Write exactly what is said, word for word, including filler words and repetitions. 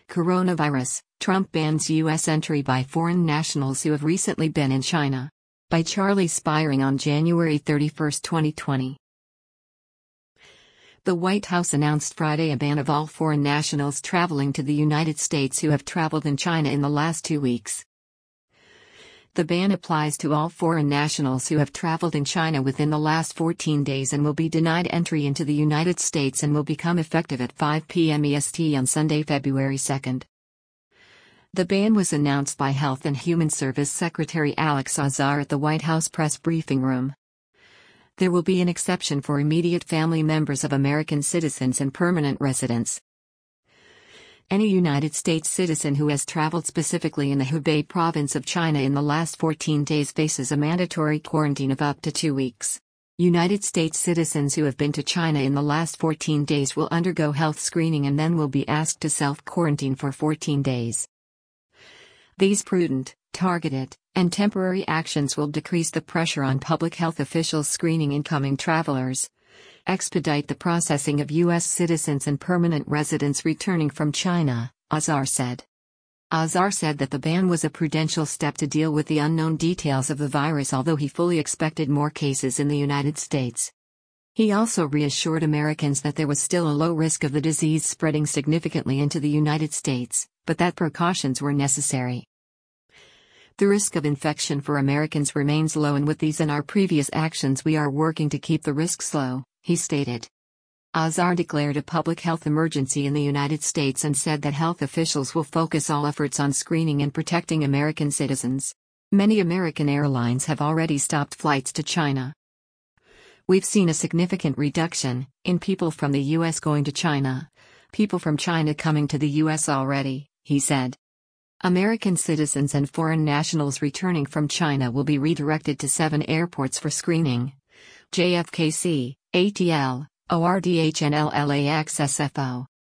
Coronavirus: Trump bans U S entry by foreign nationals who have recently been in China. By Charlie Spiring on January thirty-first, twenty twenty. The White House announced Friday a ban of all foreign nationals traveling to the United States who have traveled in China in the last two weeks. The ban applies to all foreign nationals who have traveled in China within the last fourteen days and will be denied entry into the United States and will become effective at five p m E S T on Sunday, February second. The ban was announced by Health and Human Service Secretary Alex Azar at the White House press briefing room. There will be an exception for immediate family members of American citizens and permanent residents. Any United States citizen who has traveled specifically in the Hubei province of China in the last fourteen days faces a mandatory quarantine of up to two weeks. United States citizens who have been to China in the last fourteen days will undergo health screening and then will be asked to self-quarantine for fourteen days. These prudent, targeted, and temporary actions will decrease the pressure on public health officials screening incoming travelers, expedite the processing of U S citizens and permanent residents returning from China, Azar said. Azar said that the ban was a prudential step to deal with the unknown details of the virus, although he fully expected more cases in the United States. He also reassured Americans that there was still a low risk of the disease spreading significantly into the United States, but that precautions were necessary. The risk of infection for Americans remains low, and with these and our previous actions we are working to keep the risks low, he stated. Azar declared a public health emergency in the United States and said that health officials will focus all efforts on screening and protecting American citizens. Many American airlines have already stopped flights to China. We've seen a significant reduction in people from the U S going to China, people from China coming to the U S already, he said. American citizens and foreign nationals returning from China will be redirected to seven airports for screening: J F K C, A T L, O R D H and L A X S F O.